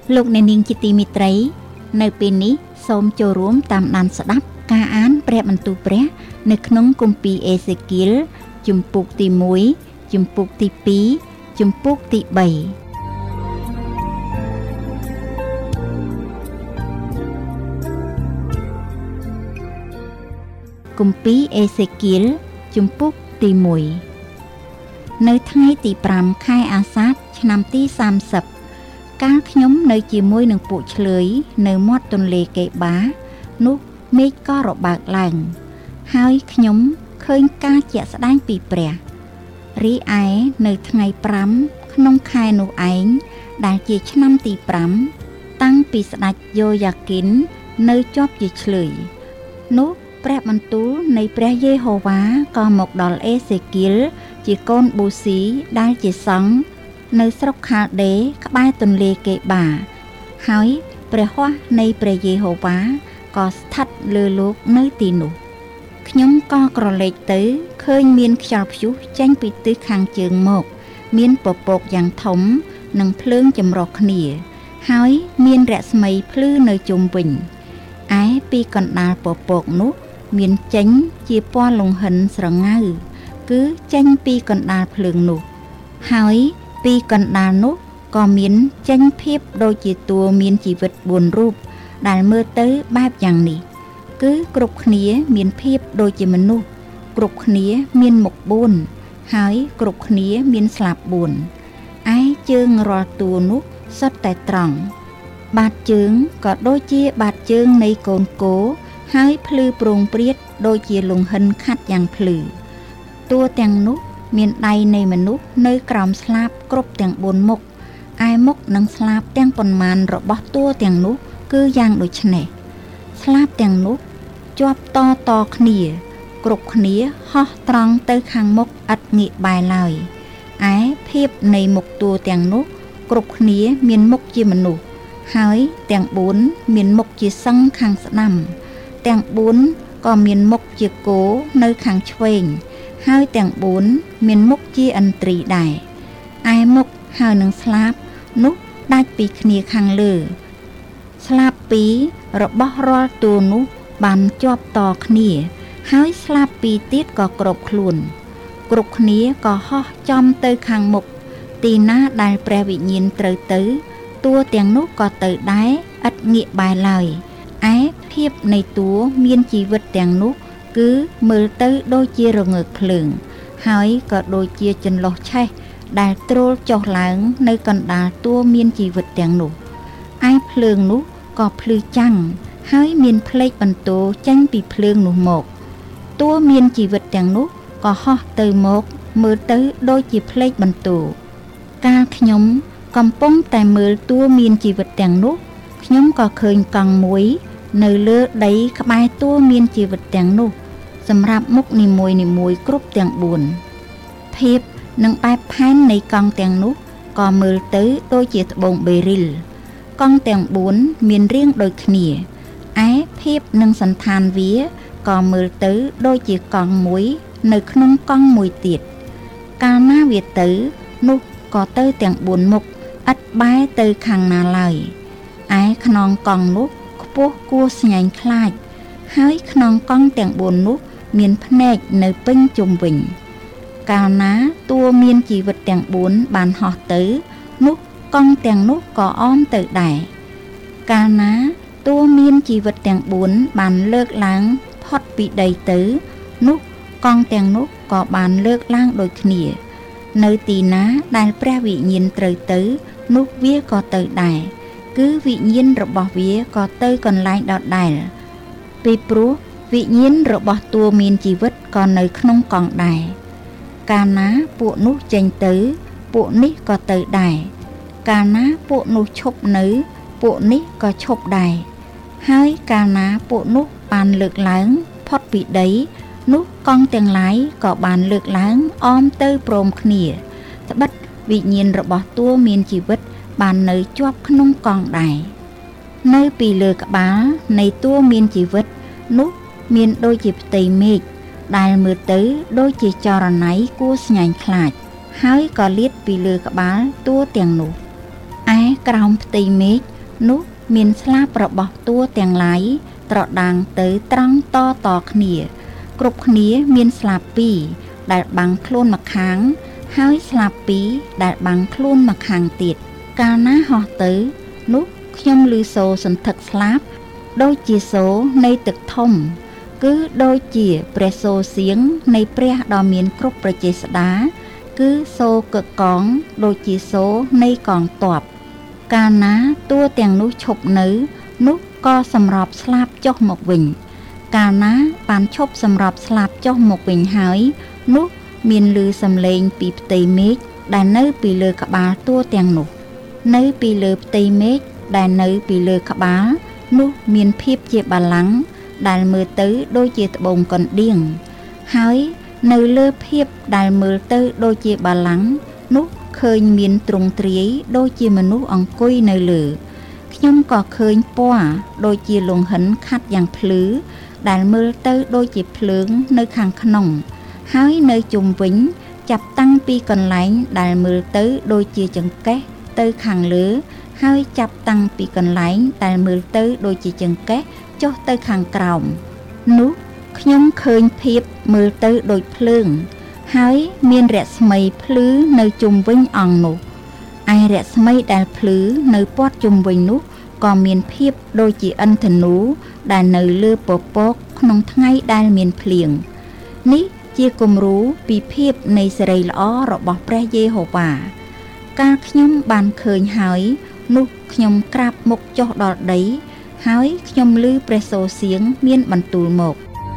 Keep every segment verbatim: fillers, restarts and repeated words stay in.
លោកអ្នកនាងជាទីមេត្រីនៅពេលនេះសូមចូលរួមតាមដានស្ដាប់ការអានព្រះបន្ទូលព្រះនៅក្នុងគម្ពីរអេសេគៀលជំពូកទីមួយជំពូកទីពីរជំពូកទីបីគម្ពីរអេសេគៀលជំពូកទីមួយនៅថ្ងៃទីប្រាំខែអាសាឍឆ្នាំទីសាមសិបកាលខ្ញុំនៅជាមួយនឹងពួកឆ្លើយនៅមាត់ទន្លេកេបានោះមេឃក៏របើកឡើងហើយខ្ញុំឃើញការជាក់ស្ដែងពីព្រះរីឯនៅថ្ងៃប្រាំក្នុងខែនោះឯងដែលជាឆ្នាំទីប្រាំតាំងពីស្ដេចយ៉ូយ៉ាគីននៅជាប់ជាឆ្លើយនោះព្រះបន្ទូលនៃព្រះយេហូវ៉ាក៏មកដល់អេសេគៀលជាកូនប៊ូស៊ីដែលជាសង្ឃនៅស្រុកខាល់ដេក្បែរទន្លេកេបាហើយព្រះហស្ថនៃព្រះយេហូវ៉ាក៏ស្ថិតលើលោកនៅទីនោះខ្ញុំក៏ក្រឡេកទៅឃើញមានខ្យល់ព្យុះចេញពីទិសខាងជើងមកមានពពកយ៉ាងធំនិងភ្លើងចម្រុះគ្នាហើយមានរស្មីភ្លឺនៅជុំវិញឯពីកណ្ដាលពពកនោះមានចេញជាពណ៌លង្ហិនស្រងៅគឺចេញពីកណ្ដាលភ្លើងនោះហើយពីកណ្ដាលនោះក៏មានចេញភាពដូចជាតួមានជីវិតបួនរូបដែលមើលទៅបែបយ៉ាងនេះគឺគ្រប់គ្នាមានភាពដូចជាមនុស្សគ្រប់គ្នាមានមុខបួនហើយគ្រប់គ្នាមានស្លាបបួនឯជើងរាល់តួនោះសុទ្ធតែត្រង់បាតជើងក៏ដូចជាបាតជើងនៃកូនគោហើយភ្លឺប្រងព្រាតដូចជាលង្ហិនខាត់យ៉ាងភ្លឺតួទាំងនោះមានដៃនៃមនុស្សនៅក្រោមស្លាបគ្រប់ទាំងបួនមុខឯមុខនិងស្លាបទាំងប៉ុន្មានរបស់តួទាំងនោះគឺយ៉ាងដូចនេះស្លាបទាំងនោះជាប់តតគ្នាគ្រប់គ្នាហោះត្រង់ទៅខាងមុខឥតងាកបែរឡើយឯភាពនៃមុខតួទាំងនោះគ្រប់គ្នាមានមុខជាមនុស្សហើយទាំងបួនមានមុខជាសង្ឃខាងស្ដាំទាំងបួនក៏មានមុខជាគោនៅខាងឆ្វេងហើយទាំងបួនមានមុខជាឥន្ទ្រីដែរឯមុខហើយនឹងស្លាបនោះដាច់ពីគ្នាខាងលើស្លាបពីររបស់រាល់តួនោះបានជាប់តគ្នាហើយស្លាបពីរទៀតក៏គ្របខ្លួនគ្រប់គ្នាក៏ហោះចំទៅខាងមុខទីណាដែលព្រះវិញ្ញាណត្រូវទៅតួទាំងនោះក៏ទៅដែរឥតងាកបែរឡើយឯភាពនៃតួមានជីវិតទាំងនោះគឺមើលទៅដូចជារងើកភ្លើងហើយក៏ដូចជាចន្លុះឆេះដែលទ្រោលចុះឡើងនៅកណ្ដាលតួមានជីវិតទាំងនោះឯភ្លើងនោះក៏ភ្លឺចាំងហើយមានផ្លេកបន្ទោចេញពីភ្លើងនោះមកតួមានជីវិតទាំងនោះក៏ហោះទៅមកមើលទៅដូចជាផ្លេកបន្ទោកាលខ្ញុំកំពុងតែមើលតួមានជីវិតទាំងនោះខ្ញុំក៏ឃើញកង់មួយនៅលើដីក្បែរតួមានជីវិតទាំងនោះសម្រាប់មុខនីមួយនីមួយគ្រប់ទាំងបួនភាពនិងបែបផែននៃកង់ទាំងនោះក៏មើលទៅដូចជាត្បូងបេរីលកង់ទាំងបួនមានរាងដូចគ្នាឯភាពនិងសន្តានវាក៏មើលទៅដូចជាកង់មួយនៅក្នុងកង់មួយទៀតកាលណាវាទៅនោះក៏ទៅទាំងបួនមុខឥតបែរទៅខាងណាឡើយឯខ្នងកង់នោះខ្ពស់គួរស្ញែងខ្លាចហើយខ្នងកង់ទាំងបួននោះមានភ្នែកនៅពេញជុំវិញកាលណាតួមានជីវិតទាំងបួនបានហោះទៅនោះកង់ទាំងនោះក៏អមទៅដែរកាលណាតួមានជីវិតទាំងបួនបានលើកឡើងផុតពីដីទៅនោះកង់ទាំងនោះក៏បានលើកឡើងដូចគ្នានៅទីណាដែលព្រះវិញ្ញាណត្រូវទៅនោះវាក៏ទៅដែរគឺវិញ្ញាណរបស់វាក៏ទៅកន្លែងដដែលពីព្រោះវិញ្ញាណរបស់តួមានជីវិតក៏នៅក្នុងកង់ដែរកាលណាពួកនោះចេញទៅពួកនេះក៏ទៅដែរកាលណាពួកនោះឈប់នៅពួកនេះក៏ឈប់ដែរហើយកាលណាពួកនោះបានលើកឡើងផុតពីដីនោះកង់ទាំងឡាយក៏បានលើកឡើងអមទៅព្រមគ្នាត្បិតវិញ្ញាណរបស់តួមានជីវិតបាននៅជាប់ក្នុងកង់ដែរនៅពីលើក្បាលនៃតួមានជីវិតនោះមានដូចជាផ្ទៃមេឃដែលមើលទៅដូចជាចរណៃគួរស្ញែងខ្លាចហើយក៏លាតពីលើក្បាលតួទាំងនោះឯក្រោមផ្ទៃមេឃនោះមានស្លាបរបស់តួទាំងឡាយត្រដាងទៅត្រង់តតគ្នាគ្រប់គ្នាមានស្លាបពីរដែលបាំងខ្លួនម្ខាងហើយស្លាបពីរដែលបាំងខ្លួនម្ខាងទៀតកាលណាហោះទៅនោះខ្ញុំឮសូរសន្ធឹកស្លាបដូចជាសូរនៃទឹកធំគឺដូចជាព្រះសូរសៀងនៃព្រះដ៏មានគ្រប់ប្រជាស្ដាគឺសូរកកងដូចជាសូរនៃកងទ័ពកាលណាតួទាំងនោះឈប់នៅនោះក៏សម្របស្លាបចុះមកវិញកាលណាបានឈប់សម្របស្លាបចុះមកវិញហើយនោះមានឮសំឡេងពីផ្ទៃមេឃដែលនៅពីលើក្បាលតួទាំងនោះនៅពីលើផ្ទៃមេឃដែលនៅពីលើក្បាលនោះមានភាពជាបល្ល័ង្កដែលមើលទៅដូចជាត្បូងកណ្ដៀងហើយនៅលើភាពដែលមើលទៅដូចជាបល្ល័ង្កនោះឃើញមានទ្រង់ទ្រាយដូចជាមនុស្សអង្គុយនៅលើខ្ញុំក៏ឃើញពណ៌ដូចជាលង្ហិនខាត់យ៉ាងភ្លឺដែលមើលទៅដូចជាភ្លើងនៅខាងក្នុងហើយនៅជុំវិញចាប់តាំងពីកន្លែងដែលមើលទៅដូចជាចង្កេះទៅខាងលើហើយចាប់តាំងពីកន្លែងដែលមើលទៅដូចជាចង្កេះចុះទៅខាងក្រោមនោះខ្ញុំឃើញភាពមើលទៅដូចភ្លើងហើយមានរស្មីភ្លឺនៅជុំវិញអង្គនោះឯរស្មីដែលភ្លឺនៅព័ទ្ធជុំវិញនោះក៏មានភាពដូចជាឥន្ទនូដែលនៅលើពពកក្នុងថ្ងៃដែលមានភ្លៀងនេះជាគំរូពីភាពនៃសេរីល្អរបស់ព្រះយេហូវ៉ាកាលខ្ញុំបានឃើញហើយនោះខ្ញុំក្រាបមុខចុះដល់ដីហើយខ្ញុំឮព្រះសូរសៀងមានបន្ទូលមក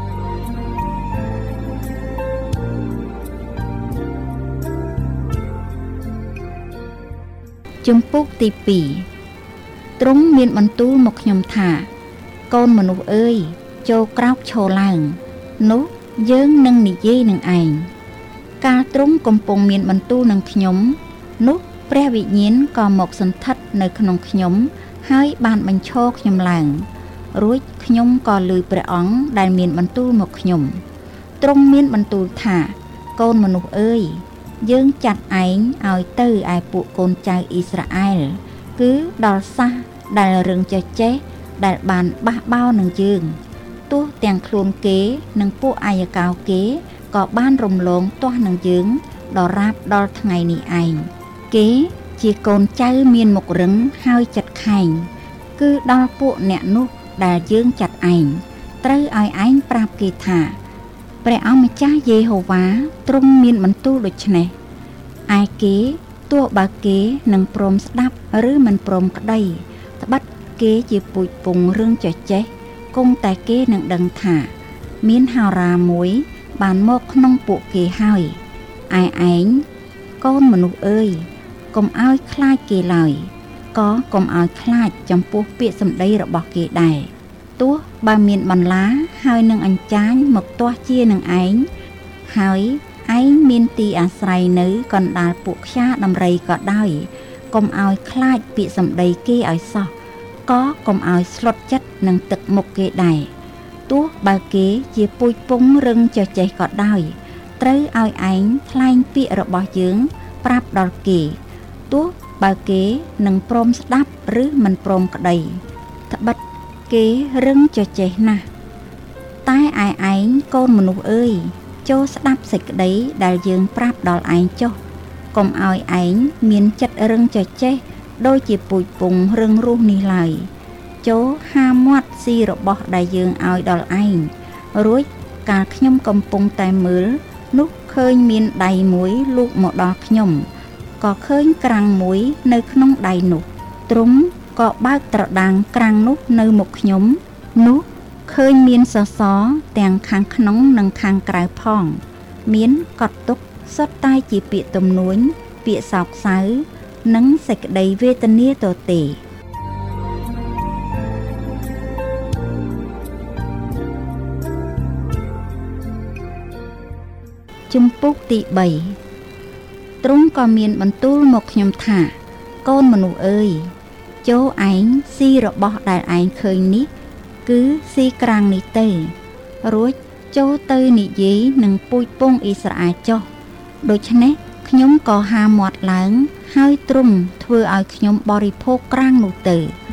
ជំពូកទីពីរទ្រង់មានបន្ទូលមកខ្ញុំថាកូនមនុស្សអើយចូលក្រោកឈរឡើងនោះយើងនឹងនិយាយនឹងឯងកាលទ្រង់កំពុងមានបន្ទូលនឹងខ្ញុំនោះព្រះវិញ្ញាណក៏មកសន្ធិដ្ឋនៅក្នុងខ្ញុំហើយបានបញ្ឈរខ្ញុំឡើងរួចខ្ញុំក៏ឮព្រះអង្គដែលមានបន្ទូលមកខ្ញុំទ្រង់មានបន្ទូលថាកូនមនុស្សអើយយើងចាត់ឯងឲ្យទៅឯពួកកូនចៅអ៊ីស្រាអែលគឺដល់សះដែលរឹងចេះចេះដែលបានបះបោរនឹងយើងទោះទាំងខ្លួនគេនិងពួកអាយកោគេក៏បានរំលងទាស់នឹងយើងដល់រាបដល់ថ្ងៃនេះឯងគេជាកូនចៅមានមុខរឹងហើយចិត្តខែងគឺដល់ពួកអ្នកនោះដែលយើងចាត់ឯងត្រូវឲ្យឯងប្រាប់គេថាព្រះអម្ចាស់យេហូវ៉ាទ្រង់មានបន្ទូលដូច្នេះឯគេទោះបើគេនឹងព្រមស្ដាប់ឬមិនព្រមក្តីត្បិតគេជាពូជពងរឿងចេះចេះគង់តែគេនឹងដឹងថាមានហោរាមួយបានមកក្នុងពួកគេហើយឯឯងកូនមនុស្សអើយកុំឲ្យខ្លាចគេឡើយក៏កុំឲ្យខ្លាចចំពោះពាក្យសម្ដីរបស់គេដែរទោះបើមានបន្លាហើយនឹងអញ្ចាញមកទាស់ជានឹងឯងហើយឯងមានទីអាស្រ័យនៅកណ្ដាលពួកខ្យាដំរីក៏ដោយកុំឲ្យខ្លាចពាក្យសម្ដីគេឲ្យសោះក៏កុំឲ្យស្លុតចិត្តនឹងទឹកមុខគេដែរទោះបើគេជាពូជពងរឹងចេះចេះក៏ដោយត្រូវឲ្យឯងថ្លែងពាក្យរបស់យើងប្រាប់ដល់គេទោះបើគេនឹងព្រមស្ដាប់ឬមិនព្រមក្តីត្បិតគេរឹងចេះចេះណាស់តែឯឯងកូនមនុស្សអើយចូលស្ដាប់សេចក្តីដែលយើងប្រាប់ដល់ឯងចុះកុំឲ្យឯងមានចិត្តរឹងចេះចេះដូចជាពូជពងរឹងរូសនេះឡើយចូលហាមាត់ស៊ីរបស់ដែលយើងឲ្យដល់ឯងរួចកាលខ្ញុំកំពុងតែមើលនោះឃើញមានដៃមួយលូកមកដល់ខ្ញុំក៏ឃើញក្រាំងមួយនៅក្នុងដៃនោះទ្រង់ក៏បើកត្រដាងក្រាំងនោះនៅមុខខ្ញុំនោះឃើញមានសសរទាំងខាងក្នុងនិងខាងក្រៅផងមានកត់ទុកសុទ្ធតែជាពាក្យទំនួញពាក្យសោកសៅនិងសេចក្តីវេទនាទទេជំពូកទីបីទ្រង់ក៏មានបន្ទូលមកខ្ញុំថាកូនមនុស្សអើយចូលឯងស៊ីរបស់ដែលឯងឃើញនេះគឺស៊ីក្រាំងនេះទៅរួចចូលទៅនិយាយនឹងពូជពងអ៊ីស្រាអែលចុះដូច្នេះខ្ញុំក៏ហាមាត់ឡើងហើយទ្រង់ធ្វើឲ្យខ្ញុំបរិភោគក្រាំងនោះទៅ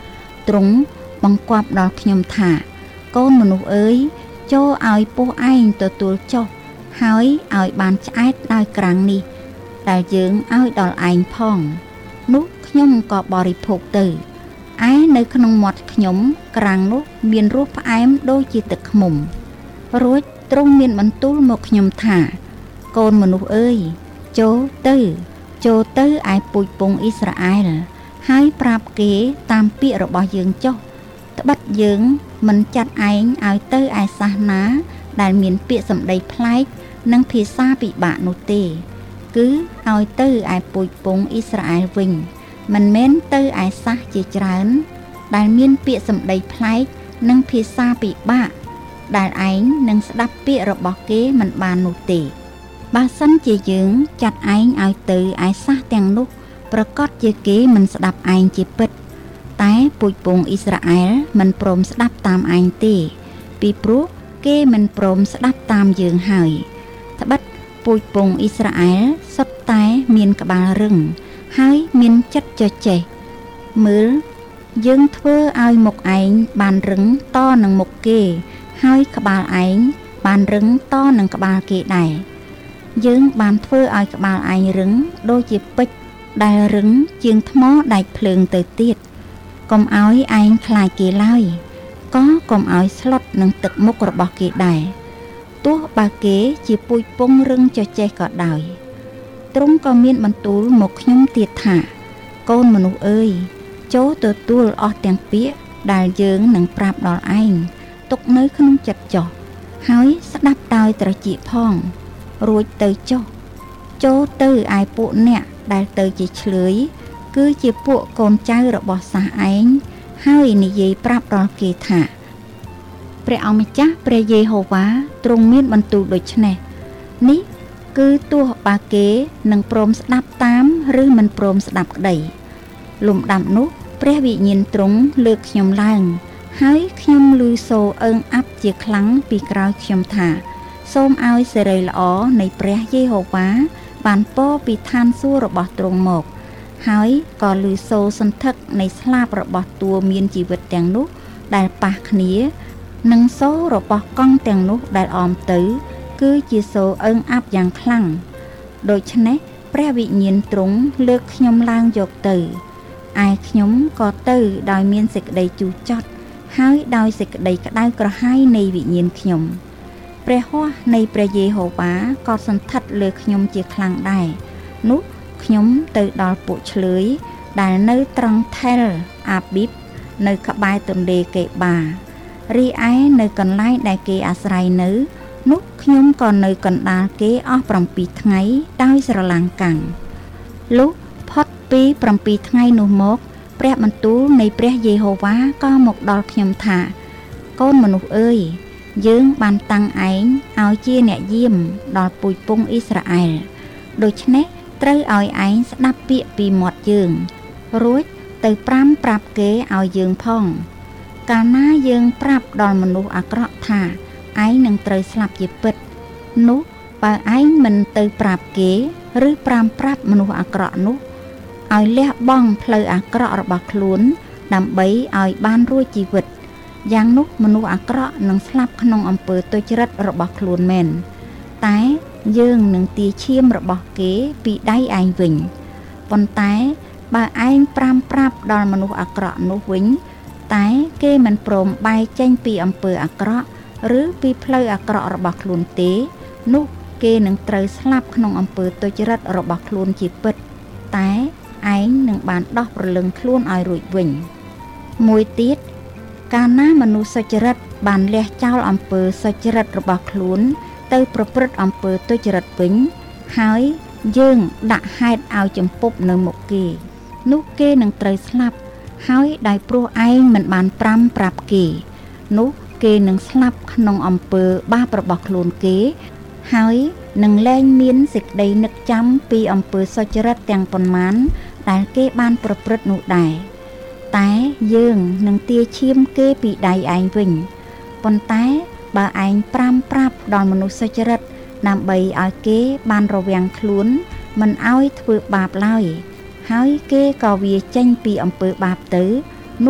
ទ្រង់បង្គាប់ដល់ខ្ញុំថាកូនមនុស្សអើយចូលឲ្យពោះឯងទទួលចុះហើយឲ្យបានឆ្អែតដោយក្រាំងនេះដែលយើងឲ្យដល់ឯងផងនោះខ្ញុំក៏បរិភោគទៅឯនៅក្នុងមាត់ខ្ញុំក្រាំងនោះមានរសផ្អែមដូចជាទឹកឃ្មុំរួចទ្រង់មានបន្ទូលមកខ្ញុំថាកូនមនុស្សអើយចូលទៅចូលទៅឯពូជពងអ៊ីស្រាអែលហើយប្រាប់គេតាមពាក្យរបស់យើងចុះត្បិតយើងមិនចាត់ឯងឲ្យទៅឯសាសនាដែលមានពាក្យសម្ដីប្លែកនិងភាសាពិបាកនោះទេគឺឲ្យទៅឯពូជពងអ៊ីស្រាអែលវិញមិនមែនទៅឯសាសជាច្រើនដែលមានពាក្យសម្ដីប្លែកនិងភាសាពិបាកដែលឯងនឹងស្ដាប់ពាក្យរបស់គេមិនបាននោះទេបើសិនជាយើងចាត់ឯងឲ្យទៅឯសាសទាំងនោះប្រកាសជាគេមិនស្ដាប់ឯងជាពិតតែពូជពងអ៊ីស្រាអែលមិនព្រមស្ដាប់តាមឯងទេពីព្រោះគេមិនព្រមស្ដាប់តាមយើងហើយត្បិតពូជពងអ៊ីស្រាអែលសុទ្ធតែមានក្បាលរឹងហើយមានចិត្តចចេះមើលយើងធ្វើឲ្យមុខឯងបានរឹងតនឹងមុខគេហើយក្បាលឯងបានរឹងតនឹងក្បាលគេដែរយើងបានធ្វើឲ្យក្បាលឯងរឹងដូចជាពេជ្រដែលរឹងជាងថ្មដែកភ្លើងទៅទៀតកុំឲ្យឯងខ្លាចគេឡើយក៏កុំឲ្យស្លុតនឹងទឹកមុខរបស់គេដែរទោះបើគេជាពូជពងរឹងចចេះក៏ដោយទ្រង់ក៏មានបន្ទូលមកខ្ញុំទៀតថាកូនមនុស្សអើយចូលទទួលអស់ទាំងពាក្យដែលយើងនឹងប្រាប់ដល់ឯងទុកនៅក្នុងចិត្តចុះហើយស្ដាប់ដោយត្រចៀកផងរួចទៅចុះចូលទៅឯពួកអ្នកដែលទៅជាឆ្លើយគឺជាពួកកូនចៅរបស់សាសឯងហើយនិយាយប្រាប់ដល់គេថាព្រះអង្គម្ចាស់ព្រះយេហូវ៉ាទ្រង់មានបន្ទូលដូច្នេះនេះគឺទោះបើគេនឹងព្រមស្ដាប់តាមឬមិនព្រមស្ដាប់ក្តីលំដាប់នោះព្រះវិញ្ញាណទ្រង់លើកខ្ញុំឡើងហើយខ្ញុំឮសូរអើងអាប់ជាខ្លាំងពីក្រោយខ្ញុំថាសូមឲ្យសិរីល្អនៃព្រះយេហូវ៉ាបានពរពីឋានសួគ៌របស់ទ្រង់មកហើយក៏ឮសូរសន្ធឹកនៃស្លាបរបស់តួមានជីវិតទាំងនោះដែលប៉ះគ្នានិងសូររបស់កង់ទាំងនោះដែលអមទៅគឺជាសូរអើងអាប់យ៉ាងខ្លាំងដូច្នេះព្រះវិញ្ញាណទ្រង់លើកខ្ញុំឡើងយកទៅឯខ្ញុំក៏ទៅដោយមានសេចក្តីជូរចត់ហើយដោយសេចក្តីក្តៅក្រហាយនៃវិញ្ញាណខ្ញុំព្រះហស្ថនៃព្រះយេហូវ៉ាក៏សន្ធិដ្ឋលើខ្ញុំជាខ្លាំងដែរនោះខ្ញុំទៅដល់ពួកឆ្លើយដែលនៅត្រង់ថែលអាប៊ីបនៅក្បែរទន្លេកេបារីឯនៅកន្លែងដែលគេអាស្រ័យនៅនោះខ្ញុំក៏នៅកណ្ដាលគេអស់ប្រាំពីរថ្ងៃដោយស្រឡាំងកាំងលុះផុតពីប្រាំពីរថ្ងៃនោះមកព្រះបន្ទូលនៃព្រះយេហូវ៉ាក៏មកដល់ខ្ញុំថាកូនមនុស្សអើយយើងបានតាំងឯងឲ្យជាអ្នកយាមដល់ពូជពងអ៊ីស្រាអែលដូច្នេះត្រូវឲ្យឯងស្ដាប់ពាក្យពីមាត់យើងរួចទៅប្រាំប្រាប់គេឲ្យយើងផងកាលណាយើងប្រាប់ដល់មនុស្សអាក្រក់ថាឯងនឹងត្រូវស្លាប់ជាពិតនោះបើឯងមិនទៅប្រាប់គេឬប្រាំប្រាប់មនុស្សអាក្រក់នោះឲ្យលះបង់ផ្លូវអាក្រក់របស់ខ្លួនដើម្បីឲ្យបានរួចជីវិតយ៉ាងនោះមនុស្សអាក្រក់នឹងស្លាប់ក្នុងអំពើទុច្ចរិតរបស់ខ្លួនមែនតែយើងនឹងទាឈាមរបស់គេពីដៃឯងវិញប៉ុន្តែបើឯងប្រាំប្រាប់ដល់មនុស្សអាក្រក់នោះវិញតែគេមិនព្រមបែរចេញពីអំពើអាក្រក់ឬពីផ្លូវអាក្រក់របស់ខ្លួនទេនោះគេនឹងត្រូវស្លាប់ក្នុងអំពើទុច្ចរិតរបស់ខ្លួនជាពិតតែឯងនឹងបានដោះព្រលឹងខ្លួនឲ្យរួចវិញមួយទៀតកាលណាមនុស្សសុចរិតបានលះចោលអំពើសុចរិតរបស់ខ្លួនទៅប្រព្រឹត្តអំពើទុច្ចរិតវិញហើយយើងដាក់ហេតុឲ្យចំពប់នៅមុខគេនោះគេនឹងត្រូវស្លាប់ហើយដោយព្រោះឯងមិនបានប្រាំប្រាប់គេនោះគេនឹងស្លាប់ក្នុងអំពើបាបរបស់ខ្លួនគេហើយនឹងលែងមានសេចក្តីនឹកចាំពីអំពើសុចរិតទាំងប៉ុន្មានដែលគេបានប្រព្រឹត្តនោះដែរតែយើងនឹងទាឈាមគេពីដៃឯងវិញប៉ុន្តែបើឯងប្រាំប្រាប់ដល់មនុស្សសុចរិតដើម្បីឲ្យគេបានរវាំងខ្លួនមិនឲ្យធ្វើបាបឡើយហើយគេក៏វាចេញពីអំពើបាបទៅនោះ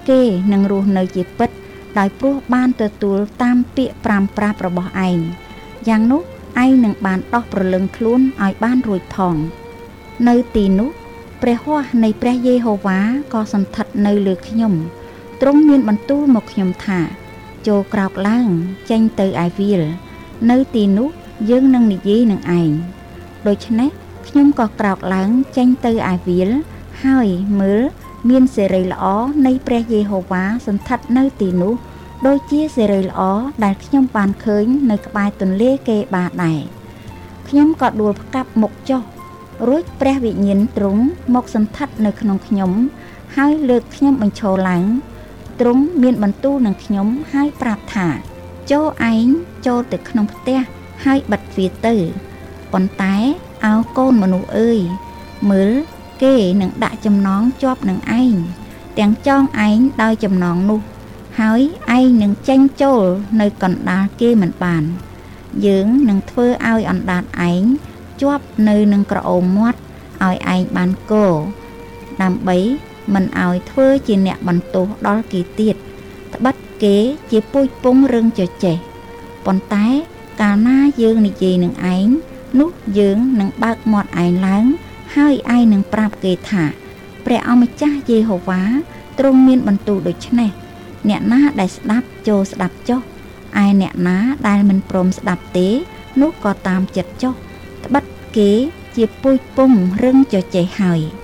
គេនឹងរស់នៅជាពិតដោយព្រោះបានទទួលតាមពាក្យប្រាំប្រាប់របស់ឯងយ៉ាងនោះឯងនឹងបានដោះប្រលឹងខ្លួនឲ្យបានរួចផងនៅទីនោះព្រះហស្ថនៃព្រះយេហូវ៉ាក៏សន្ធិដ្ឋនៅលើខ្ញុំទ្រង់មានបន្ទូលមកខ្ញុំថាចូលក្រោកឡើងចេញទៅឯវាលនៅទីនោះយើងនឹងនិយាយនឹងឯងដូច្នេះខ្ញុំក៏ក្រោកឡើងចេញទៅឯវាលហើយមើលមានសេរីល្អនៃព្រះយេហូវ៉ាសន្ធិដ្ឋនៅទីនោះដូចជាសេរីល្អដែលខ្ញុំបានឃើញនៅក្បែរទន្លេកេបាដែរខ្ញុំក៏ដួលផ្កាប់មុខចុះរួចព្រះវិញ្ញាណទ្រង់មកសន្ធិដ្ឋនៅក្នុងខ្ញុំហើយលើកខ្ញុំបញ្ឈរឡើងទ្រង់មានបន្ទូលនឹងខ្ញុំហើយប្រាប់ថាចូលឯងចូលទៅក្នុងផ្ទះហើយបិទទ្វារទៅប៉ុន្តែអោកូនមនុស្សអើយមើលគេនឹងដាក់ចំណងជាប់នឹងឯងទាំងចងឯងដោយចំណងនោះហើយឯងនឹងចេញចូលនៅកណ្ដាលគេមិនបានយើងនឹងធ្វើឲ្យអណ្ដាតឯងជាប់នៅនឹងក្រអូមមាត់ឲ្យឯងបានកដើម្បីមិនឲ្យធ្វើជាអ្នកបន្ទោសដល់គេទៀតត្បិតគេជាពូជពងរឹងចចេះប៉ុន្តែកាលណាយើងនិយាយនឹងឯងនោះយើងនឹងបើកមាត់ឯងឡើងហើយឯងនឹងប្រាប់គេថាព្រះអម្ចាស់យេហូវ៉ាទ្រង់មានបន្ទូលដូច្នេះអ្នកណាដែលស្ដាប់ចូលស្ដាប់ចុះឯអ្នកណាដែលមិនព្រមស្ដាប់ទេនោះក៏តាមចិត្តចុះត្បិតគេជាពូជពងរឹងចចេះហើយ